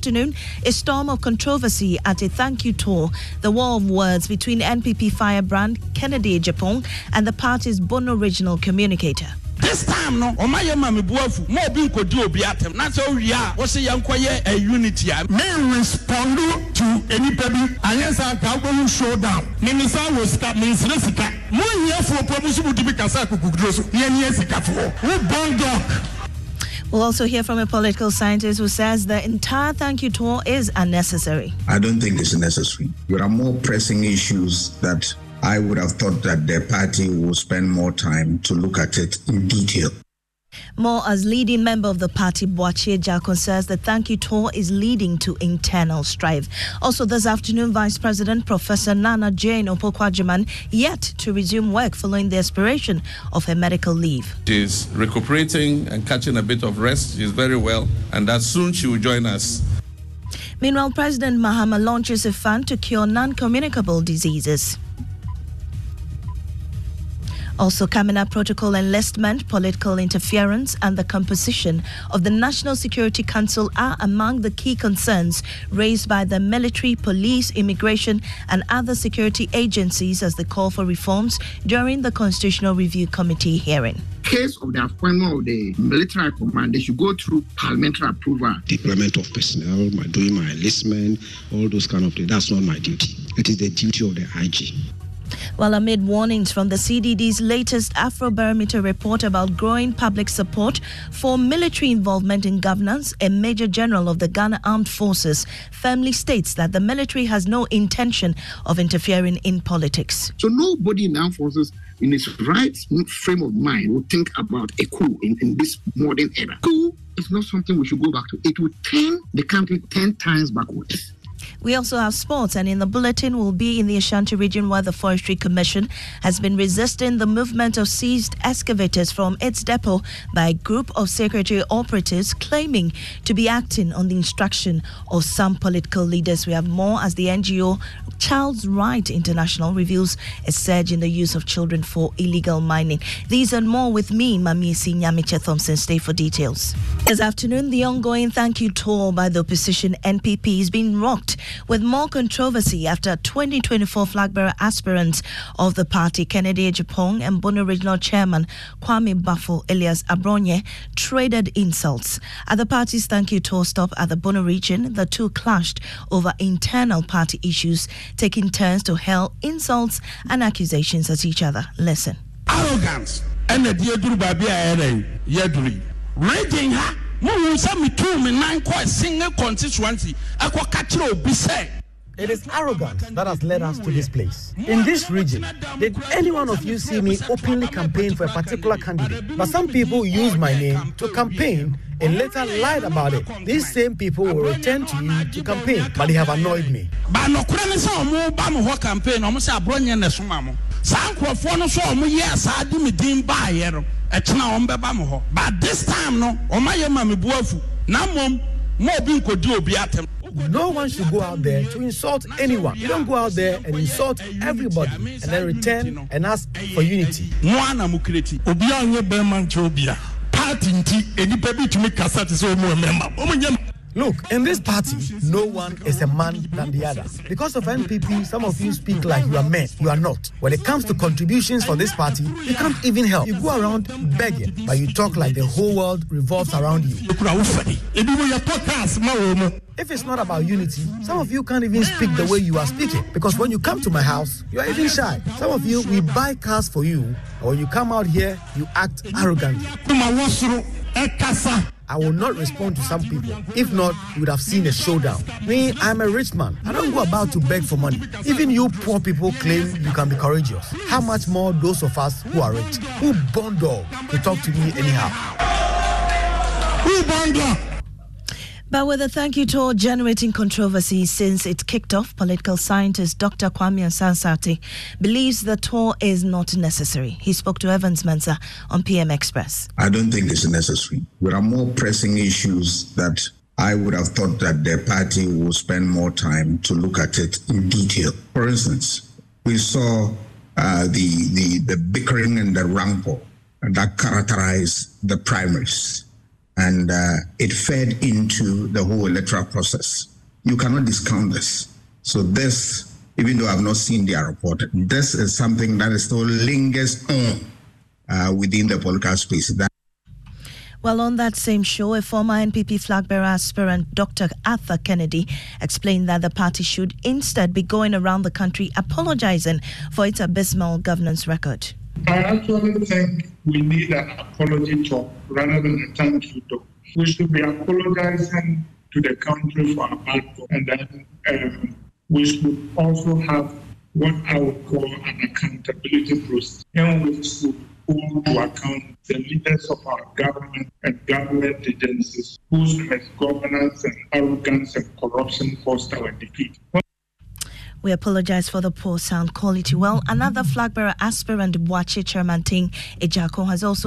afternoon, a storm of controversy at a thank you tour, the war of words between NPP firebrand Kennedy Agyapong and the party's Bono regional communicator. This time, no, Omaya Mami Buafu, more being could do Biatem. Not so, yeah, was a young quiet a unity. May respond to anybody. I guess I can't showdown. Minisa was cut means Resica. 1 year for promotion to be Kasaku Kudrosu. Yesika for who born dog. We'll also hear from a political scientist who says the entire thank you tour is unnecessary. I don't think it's necessary. There are more pressing issues that I would have thought that their party will spend more time to look at it in detail. More as leading member of the party, Boakye Agyarko, says the thank you tour is leading to internal strife. Also this afternoon, Vice President Professor Nana Jane Opoku-Agyeman yet to resume work following the expiration of her medical leave. She's recuperating and catching a bit of rest. She's very well, and that soon she will join us. Meanwhile, President Mahama launches a fund to cure non-communicable diseases. Also coming up, protocol enlistment, political interference and the composition of the National Security Council are among the key concerns raised by the military, police, immigration and other security agencies as they call for reforms during the Constitutional Review Committee hearing. Case of the appointment of the military command, they should go through parliamentary approval. Deployment of personnel, doing my enlistment, all those kind of things, that's not my duty. It is the duty of the IG. Well, amid warnings from the CDD's latest Afrobarometer report about growing public support for military involvement in governance, a Major General of the Ghana Armed Forces firmly states that the military has no intention of interfering in politics. So nobody in the armed forces in his right frame of mind will think about a coup in this modern era. Coup is not something we should go back to. It will turn the country 10 times backwards. We also have sports, and in the bulletin we'll be in the Ashanti region where the Forestry Commission has been resisting the movement of seized excavators from its depot by a group of security operatives claiming to be acting on the instruction of some political leaders. We have more as the NGO Child's Right International reveals a surge in the use of children for illegal mining. These and more with me, Mamiesi Nyamiche Thompson. Stay for details. This afternoon, the ongoing thank you tour by the opposition NPP is being rocked with more controversy after 2024 flag bearer aspirants of the party, Kennedy Agyapong and Bono Regional Chairman Kwame Bafo Elias Abronye, traded insults. At the party's thank you tour stop at the Bono region, the two clashed over internal party issues, taking turns to hurl insults and accusations at each other. Listen. Arrogance and the Diadru Babia Yadri. Raging ha. It is arrogance that has led us to this place. In this region, did any one of you see me openly campaign for a particular candidate? But some people use my name to campaign and later lied about it. These same people will return to you to campaign, but they have annoyed me. But this time, no, Omaya Mami Buafu, Namom, more being could do Biatem. No one should go out there to insult anyone. You don't go out there and insult everybody and then return and ask for unity. Moana Mukreti, Obian Berman Jobia, Party, any baby to make Cassati so more member. Look, in this party, no one is a man than the other. Because of NPP, some of you speak like you are men. You are not. When it comes to contributions for this party, you can't even help. You go around begging, but you talk like the whole world revolves around you. If it's not about unity, some of you can't even speak the way you are speaking. Because when you come to my house, you are even shy. Some of you, we buy cars for you. And when you come out here, you act arrogantly. I will not respond to some people. If not, you would have seen a showdown. Me, I'm a rich man. I don't go about to beg for money. Even you poor people claim you can be courageous. How much more those of us who are rich, who born dog, to talk to me anyhow? Who born dog? But with the thank you tour generating controversy since it kicked off, political scientist Dr. Kwame Asante believes the tour is not necessary. He spoke to Evans Mensah on PM Express. I don't think it's necessary. There are more pressing issues that I would have thought that their party will spend more time to look at it in detail. For instance, we saw the bickering and the rancor that characterized the primaries. and it fed into the whole electoral process. You cannot discount this. So this, even though I've not seen their report, this is something that is still lingers on within the political space. Well, on that same show, a former NPP flag-bearer aspirant, Dr. Arthur Kennedy, explained that the party should instead be going around the country apologizing for its abysmal governance record. I actually think we need an apology talk rather than a thank you talk. We should be apologizing to the country for our bad work, and then we should also have what I would call an accountability process, in which we hold to account the leaders of our government and government agencies whose misgovernance and arrogance and corruption caused our defeat. We apologize for the poor sound quality. Well, another flag-bearer aspirant, Boakye Chairman Ting Ejako, has also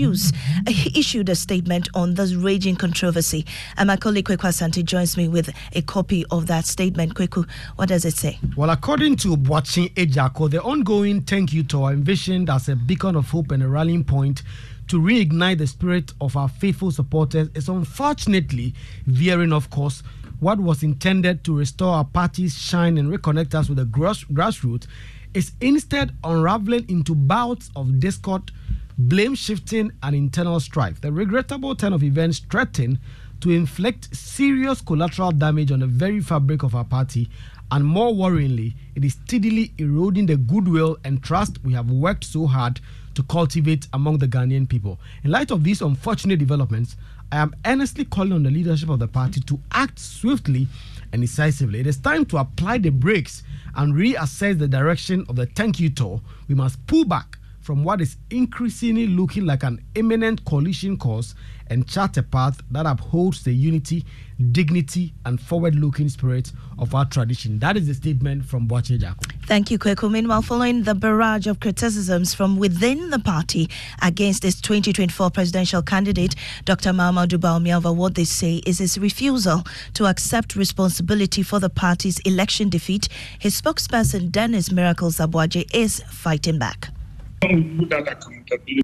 issued a statement on this raging controversy. And my colleague Kweku Asante joins me with a copy of that statement. Kweku, what does it say? Well, according to Boakye Ejako, the ongoing Thank You Tour envisioned as a beacon of hope and a rallying point to reignite the spirit of our faithful supporters is unfortunately veering off course. What was intended to restore our party's shine and reconnect us with the grassroots is instead unraveling into bouts of discord, blame shifting, and internal strife. The regrettable turn of events threaten to inflict serious collateral damage on the very fabric of our party, and more worryingly, it is steadily eroding the goodwill and trust we have worked so hard to cultivate among the Ghanaian people. In light of these unfortunate developments, I am earnestly calling on the leadership of the party to act swiftly and decisively. It is time to apply the brakes and reassess the direction of the Thank You Tour. We must pull back from what is increasingly looking like an imminent coalition course and chart a path that upholds the unity, dignity, and forward-looking spirit of our tradition. That is the statement from Boakye Ejako. Thank you, Kweku. Meanwhile, following the barrage of criticisms from within the party against its 2024 presidential candidate, Dr. Mahamudu Bawumia, what they say is his refusal to accept responsibility for the party's election defeat. His spokesperson, Dennis Miracle Zabwaje, is fighting back. That accountability.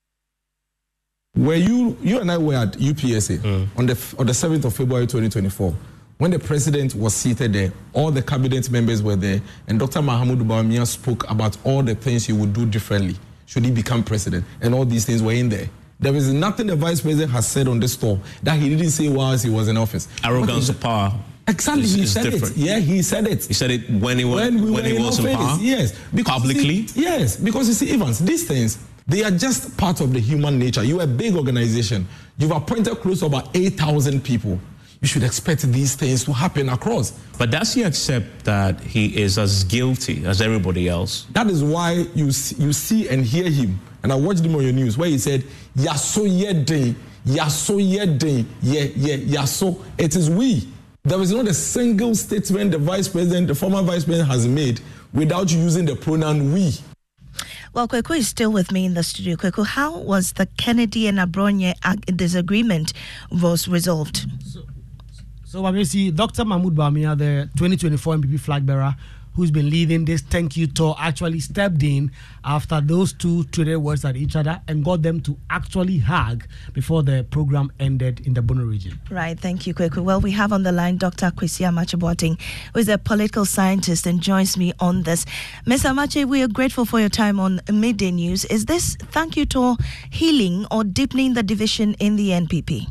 Where you and I were at UPSA on the 7th of February 2024, when the president was seated there, all the cabinet members were there, and Dr. Mahamudu Bawumia spoke about all the things he would do differently should he become president, and all these things were in there. There is nothing the vice president has said on this tour that he didn't say whilst he was in office. Arrogance of power. Exactly, he said different. it. Yeah, he said it. He said it when he was in power. Yes, publicly. Yes, because you see, Evans, these things, they are just part of the human nature. You are a big organization. You've appointed close to about 8,000 people. You should expect these things to happen across. But does he accept that he is as guilty as everybody else? That is why you see and hear him. And I watched him on your news where he said, Yaso yedin, Yaso yedin, Yaso. It is we. There is not a single statement the former vice president has made without using the pronoun we. Well, Kweku is still with me in the studio. Kweku, how was the Kennedy and Abronye disagreement was resolved? So obviously, Dr. Mahamudu Bawumia, the 2024 NPP flag bearer, who's been leading this Thank You Tour, actually stepped in after those two traded words at each other and got them to actually hug before the program ended in the Bono region. Right, thank you, Kweku. Well, we have on the line Dr. Kwesi Amakye-Boateng, who is a political scientist and joins me on this. Ms. Amakye, we are grateful for your time on Midday News. Is this Thank You Tour healing or deepening the division in the NPP?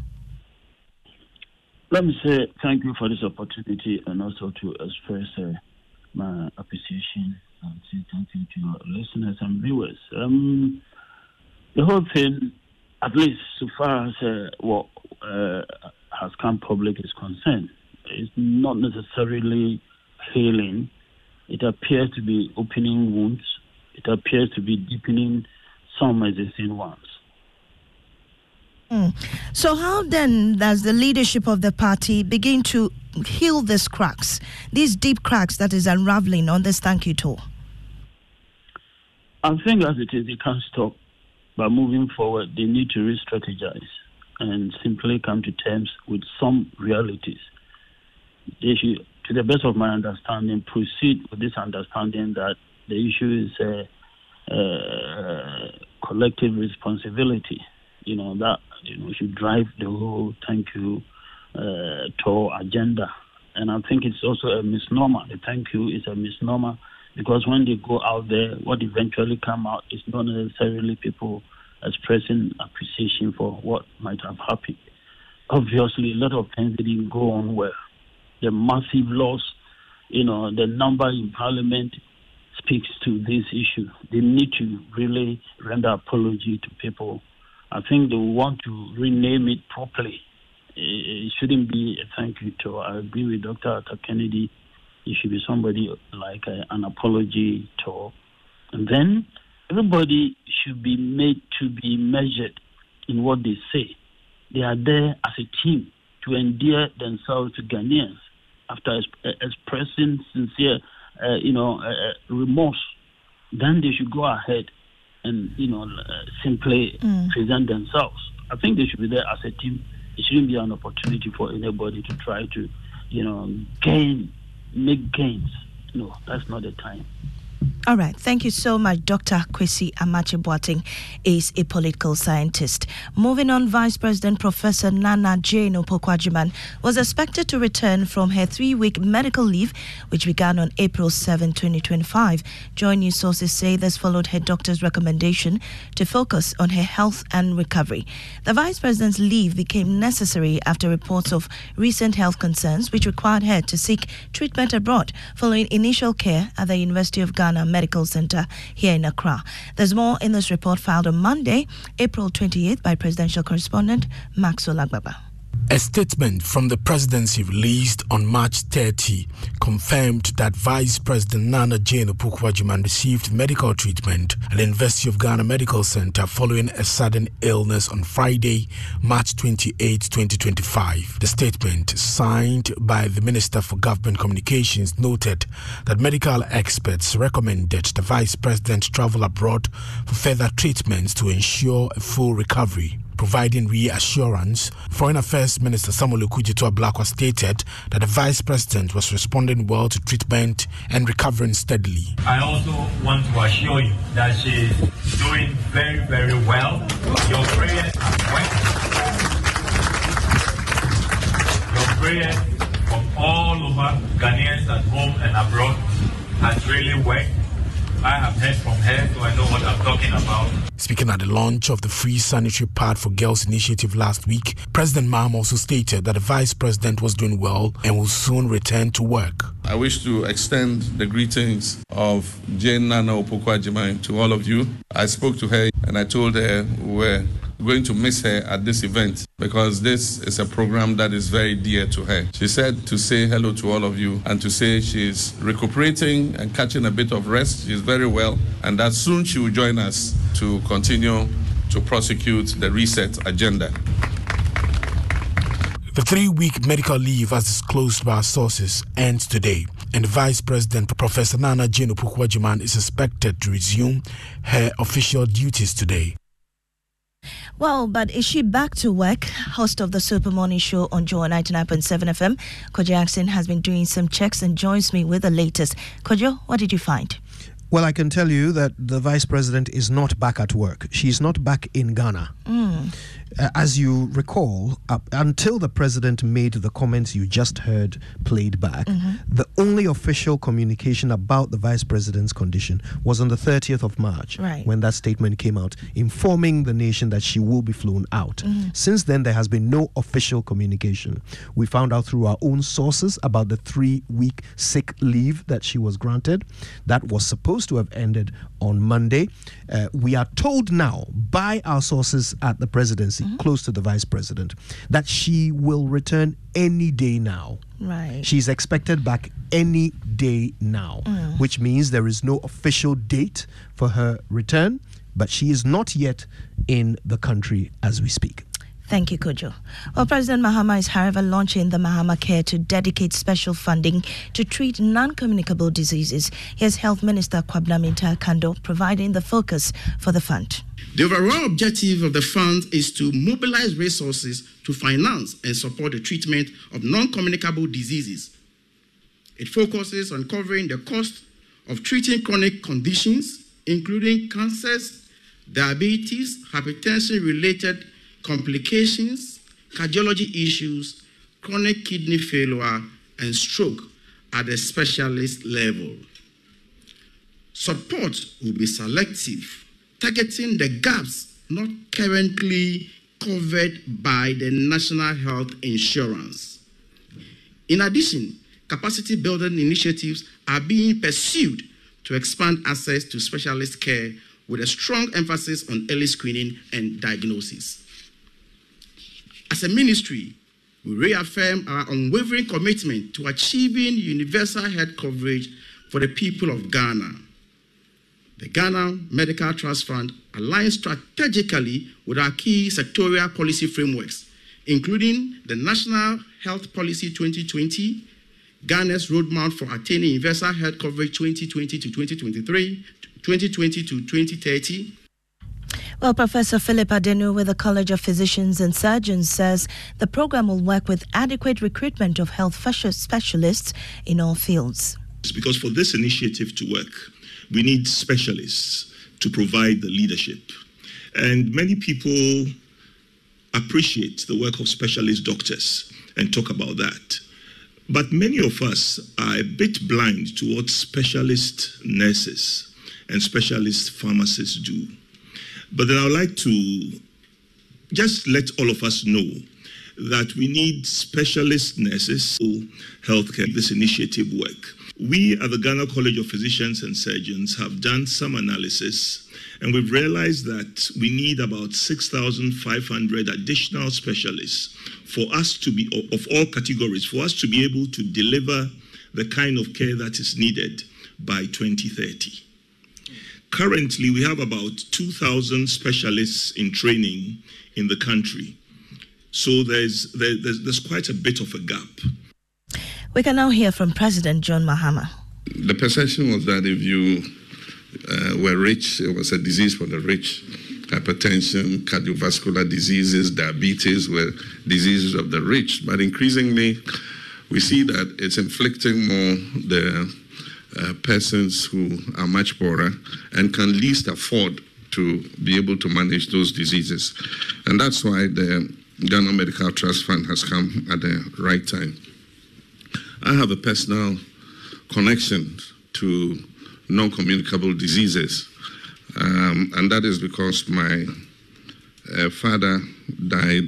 Let me say thank you for this opportunity and also to express my appreciation and say thank you to your listeners and viewers. The whole thing, at least so far as what has come public is concerned, is not necessarily healing. It appears to be opening wounds. It appears to be deepening some existing ones. So how then does the leadership of the party begin to heal these cracks, these deep cracks that is unraveling on this Thank You Tour? I think as it is, they can't stop. But moving forward, they need to re-strategize and simply come to terms with some realities. They should, to the best of my understanding, proceed with this understanding that the issue is collective responsibility. You know, that should drive the whole thank you tour agenda. And I think it's also a misnomer. The thank you is a misnomer because when they go out there, what eventually come out is not necessarily people expressing appreciation for what might have happened. Obviously, a lot of things didn't go on well. The massive loss, the number in Parliament speaks to this issue. They need to really render apology to people. I think they want to rename it properly. It shouldn't be a thank you tour. I agree with Dr. Arthur Kennedy. It should be somebody like an apology tour. And then everybody should be made to be measured in what they say. They are there as a team to endear themselves to Ghanaians after expressing sincere, remorse. Then they should go ahead and, simply present themselves. I think they should be there as a team. It shouldn't be an opportunity for anybody to try to, make gains. No, that's not the time. All right. Thank you so much. Dr. Kwesi Amakye-Boateng is a political scientist. Moving on, Vice President Professor Nana Jane Opoku-Agyeman was expected to return from her 3-week medical leave, which began on April 7, 2025. Joy News sources say this followed her doctor's recommendation to focus on her health and recovery. The Vice President's leave became necessary after reports of recent health concerns, which required her to seek treatment abroad following initial care at the University of Ghana Medical Center here in Accra. There's more in this report filed on Monday, April 28th by presidential correspondent Maxwell Agbaba. A statement from the presidency released on March 30 confirmed that Vice President Nana Jane Opoku-Agyeman received medical treatment at the University of Ghana Medical Center following a sudden illness on Friday, March 28, 2025. The statement, signed by the Minister for Government Communications, noted that medical experts recommended the Vice President travel abroad for further treatments to ensure a full recovery. Providing reassurance, Foreign Affairs Minister Samuel Okudzeto-Ablakwa stated that the Vice President was responding well to treatment and recovering steadily. I also want to assure you that she is doing very, very well. Your prayers have worked. Your prayers from all over Ghanaians at home and abroad has really worked. I have heard from her, so I know what I'm talking about. Speaking at the launch of the Free Sanitary Pad for Girls initiative last week, President Maham also stated that the Vice President was doing well and will soon return to work. I wish to extend the greetings of Jane Nana Opoku-Agyeman to all of you. I spoke to her and I told her we're going to miss her at this event because this is a program that is very dear to her. She said to say hello to all of you and to say she's recuperating and catching a bit of rest. She's very well and that soon she will join us to continue to prosecute the reset agenda. The 3-week medical leave, as disclosed by our sources, ends today, and the Vice President, Professor Nana Jane Opoku-Agyeman, is expected to resume her official duties today. Well, but is she back to work? Host of the Super Morning Show on Joy 99.7 FM, Kojo Jackson, has been doing some checks and joins me with the latest. Kojo, what did you find? Well, I can tell you that the Vice President is not back at work. She's not back in Ghana. As you recall, until the President made the comments you just heard played back, the only official communication about the Vice President's condition was on the 30th of March, when that statement came out, informing the nation that she will be flown out. Since then, there has been no official communication. We found out through our own sources about the 3-week sick leave that she was granted. That was supposed to have ended on Monday. We are told now by our sources at the presidency, close to the Vice President, that she will return any day now. She's expected back any day now, which means there is no official date for her return, but she is not yet in the country as we speak. Thank you, Kojo. Well, President Mahama is, however, launching the Mahama Care to dedicate special funding to treat non-communicable diseases. Here's Health Minister Kwabena Mintah-Kando providing the focus for the fund. The overall objective of the fund is to mobilize resources to finance and support the treatment of non-communicable diseases. It focuses on covering the cost of treating chronic conditions, including cancers, diabetes, hypertension-related complications, cardiology issues, chronic kidney failure, and stroke at the specialist level. Support will be selective, targeting the gaps not currently covered by the National Health Insurance. In addition, capacity building initiatives are being pursued to expand access to specialist care with a strong emphasis on early screening and diagnosis. As a ministry, we reaffirm our unwavering commitment to achieving universal health coverage for the people of Ghana. The Ghana Medical Trust Fund aligns strategically with our key sectorial policy frameworks, including the National Health Policy 2020, Ghana's Roadmap for Attaining Universal Health Coverage 2020 to 2023, 2020 to 2030. Well, Professor Philip Adenu with the College of Physicians and Surgeons says the program will work with adequate recruitment of health specialists in all fields. Because for this initiative to work, we need specialists to provide the leadership. And many people appreciate the work of specialist doctors and talk about that. But many of us are a bit blind to what specialist nurses and specialist pharmacists do. But then I would like to just let all of us know that we need specialist nurses for healthcare, this initiative work. We at the Ghana College of Physicians and Surgeons have done some analysis, and we've realized that we need about 6,500 additional specialists for us to be, of all categories, for us to be able to deliver the kind of care that is needed by 2030. Currently, we have about 2,000 specialists in training in the country. So there's quite a bit of a gap. We can now hear from President John Mahama. The perception was that if you were rich, it was a disease for the rich. Hypertension, cardiovascular diseases, diabetes were diseases of the rich. But increasingly, we see that it's inflicting more the persons who are much poorer and can least afford to be able to manage those diseases. And that's why the Ghana Medical Trust Fund has come at the right time. I have a personal connection to non-communicable diseases, and that is because my father died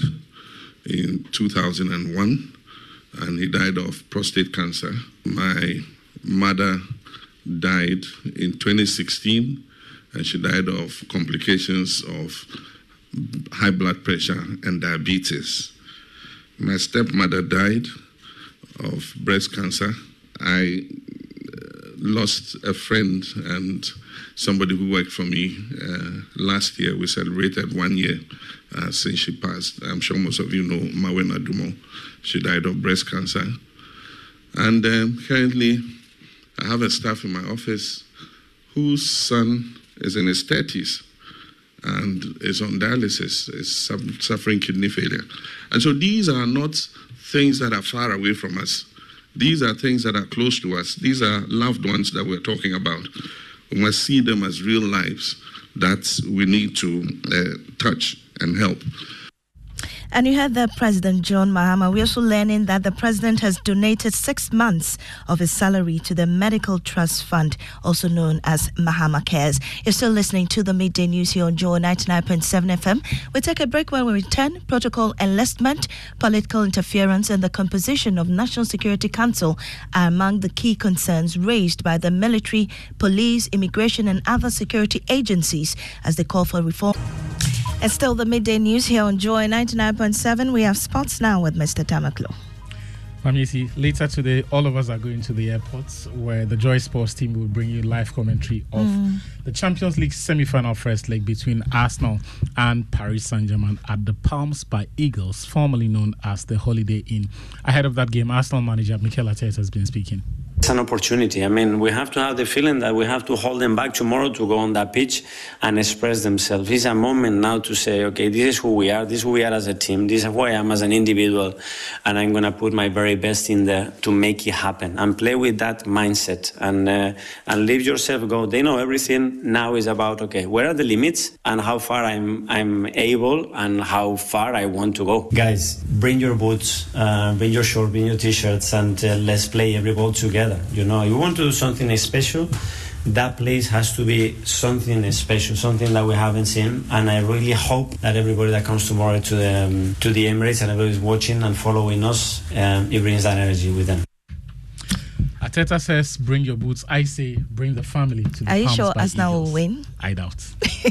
in 2001, and he died of prostate cancer. My mother died in 2016, and she died of complications of high blood pressure and diabetes. My stepmother died of breast cancer. I lost a friend and somebody who worked for me last year. We celebrated 1 year since she passed. I'm sure most of you know Mawena Dumo. She died of breast cancer. And currently, I have a staff in my office whose son is in his 30s and is on dialysis, is suffering kidney failure. And so these are not things that are far away from us. These are things that are close to us. These are loved ones that we're talking about. We must see them as real lives that we need to touch and help. And you heard the President John Mahama. We're also learning that the President has donated 6 months of his salary to the Medical Trust Fund, also known as Mahama Cares. You're still listening to the Midday News here on Joy 99.7 FM. We take a break. When we return, protocol enlistment, political interference, and the composition of National Security Council are among the key concerns raised by the military, police, immigration, and other security agencies as they call for reform. It's still the Midday News here on Joy 99.7. We have sports now with Mr. Tamaklo. Famisi, later today, all of us are going to the airports where the Joy Sports team will bring you live commentary of the Champions League semi-final first leg between Arsenal and Paris Saint-Germain at the Palms by Eagles, formerly known as the Holiday Inn. Ahead of that game, Arsenal manager Mikel Arteta has been speaking. It's an opportunity. I mean, we have to have the feeling that we have to hold them back tomorrow to go on that pitch and express themselves. It's a moment now to say, okay, this is who we are. This is who we are as a team. This is who I am as an individual. And I'm going to put my very best in there to make it happen and play with that mindset and leave yourself go. They know everything. Now is about, okay, where are the limits and how far I'm able and how far I want to go. Guys, bring your boots, bring your shorts, bring your t-shirts, and let's play every ball together. You know, you want to do something special, that place has to be something special, something that we haven't seen. And I really hope that everybody that comes tomorrow to the Emirates and everybody's watching and following us, it brings that energy with them. Arteta says, bring your boots. I say, bring the family to the Are you Palms sure by Arsenal will Eagles. win? I doubt.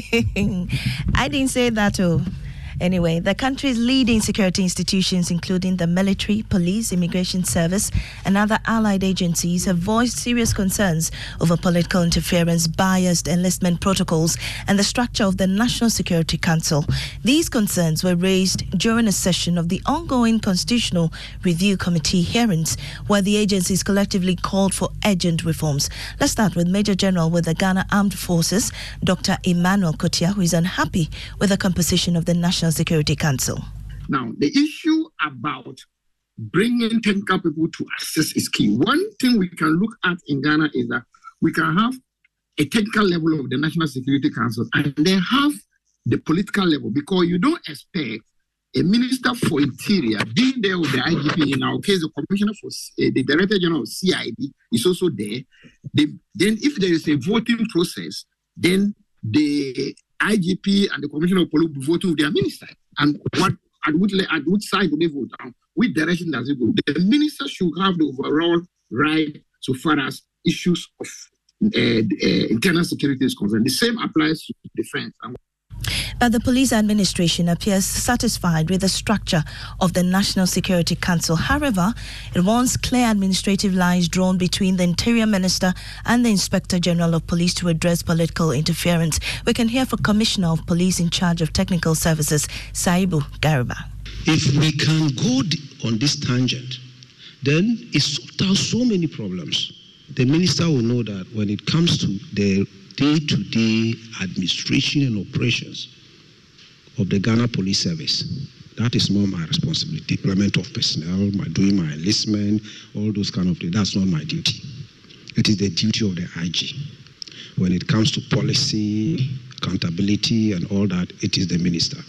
I didn't say that. Anyway, the country's leading security institutions, including the military, police, immigration service, and other allied agencies, have voiced serious concerns over political interference, biased enlistment protocols, and the structure of the National Security Council. These concerns were raised during a session of the ongoing Constitutional Review Committee hearings, where the agencies collectively called for urgent reforms. Let's start with Major General with the Ghana Armed Forces, Dr. Emmanuel Kotia, who is unhappy with the composition of the National Security Council. Now, the issue about bringing technical people to assist is key. One thing we can look at in Ghana is that we can have a technical level of the National Security Council and then have the political level, because you don't expect a Minister for Interior being there with the IGP. In our case, the Commissioner for the Director General of CID is also there. Then if there is a voting process, then the IGP and the Commissioner of Police will vote with their minister. And at which side do they vote? Which direction does it go? The minister should have the overall right so far as issues of internal security is concerned. The same applies to defense. But the police administration appears satisfied with the structure of the National Security Council. However, it wants clear administrative lines drawn between the Interior Minister and the Inspector General of Police to address political interference. We can hear from Commissioner of Police in charge of Technical Services, Saibu Gariba. If we can go on this tangent, then it sorts out so many problems. The minister will know that when it comes to the day-to-day administration and operations of the Ghana Police Service, that is not my responsibility. Deployment of personnel, doing my enlistment, all those kind of things, that's not my duty. It is the duty of the IG. When it comes to policy, accountability and all that, it is the minister.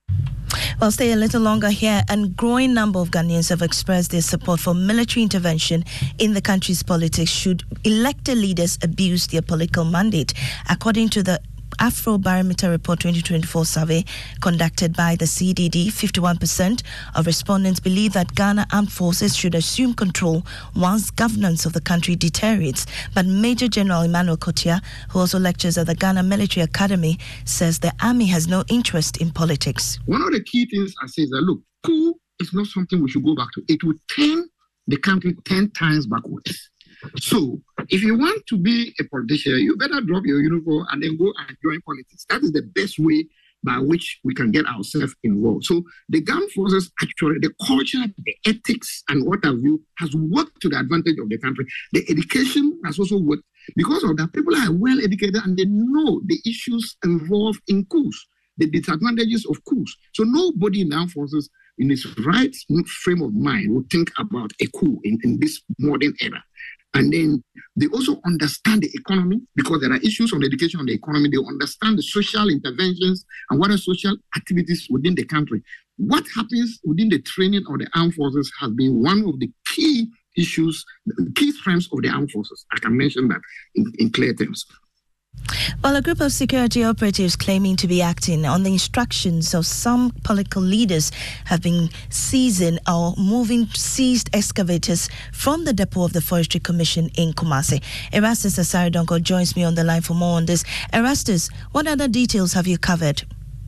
Well, stay a little longer here. A growing number of Ghanaians have expressed their support for military intervention in the country's politics should elected leaders abuse their political mandate. According to the Afrobarometer Report 2024 survey conducted by the CDD, 51% of respondents believe that Ghana Armed Forces should assume control once governance of the country deteriorates. But Major General Emmanuel Kotia, who also lectures at the Ghana Military Academy, says the army has no interest in politics. One of the key things I say is that, look, coup is not something we should go back to. It will turn the country 10 times backwards. So, if you want to be a politician, you better drop your uniform and then go and join politics. That is the best way by which we can get ourselves involved. So, the armed forces, actually, the culture, the ethics, and what have you, has worked to the advantage of the country. The education has also worked. Because of that, people are well educated and they know the issues involved in coups, the disadvantages of coups. So, nobody in the armed forces in its right frame of mind will think about a coup in this modern era. And then they also understand the economy, because there are issues on the education on the economy. They understand the social interventions and what are social activities within the country. What happens within the training of the armed forces has been one of the key issues, key strengths of the armed forces. I can mention that in clear terms. Well, a group of security operatives claiming to be acting on the instructions of some political leaders have been seizing or moving seized excavators from the depot of the Forestry Commission in Kumasi. Erastus Asaridonko joins me on the line for more on this. Erastus, what other details have you covered?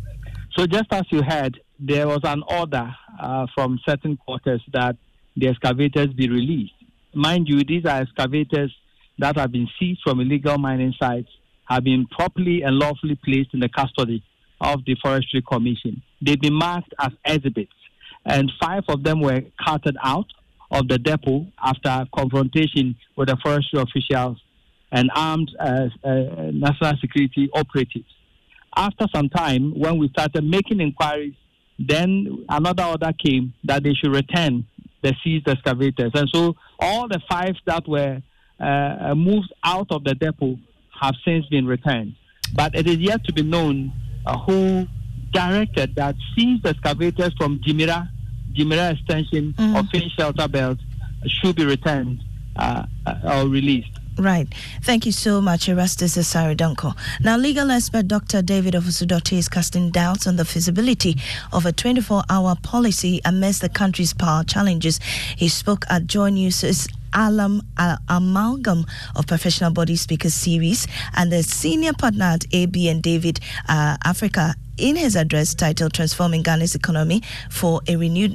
So just as you heard, there was an order from certain quarters that the excavators be released. Mind you, these are excavators that have been seized from illegal mining sites, have been properly and lawfully placed in the custody of the Forestry Commission. They've been marked as exhibits, and 5 of them were carted out of the depot after confrontation with the forestry officials and armed national security operatives. After some time, when we started making inquiries, then another order came that they should return the seized excavators. And so all the 5 that were moved out of the depot have since been returned. But it is yet to be known who directed that seized excavators from Jimira extension of Finch Shelter Belt should be returned or released. Right. Thank you so much, Erastus Asare-Donkor. Now, legal expert Dr. David Ofosu-Dortey is casting doubts on the feasibility of a 24-hour policy amidst the country's power challenges. He spoke at Joy News' Amalgam of Professional Body Speakers series and the senior partner at AB and David Africa in his address titled Transforming Ghana's Economy for a Renewed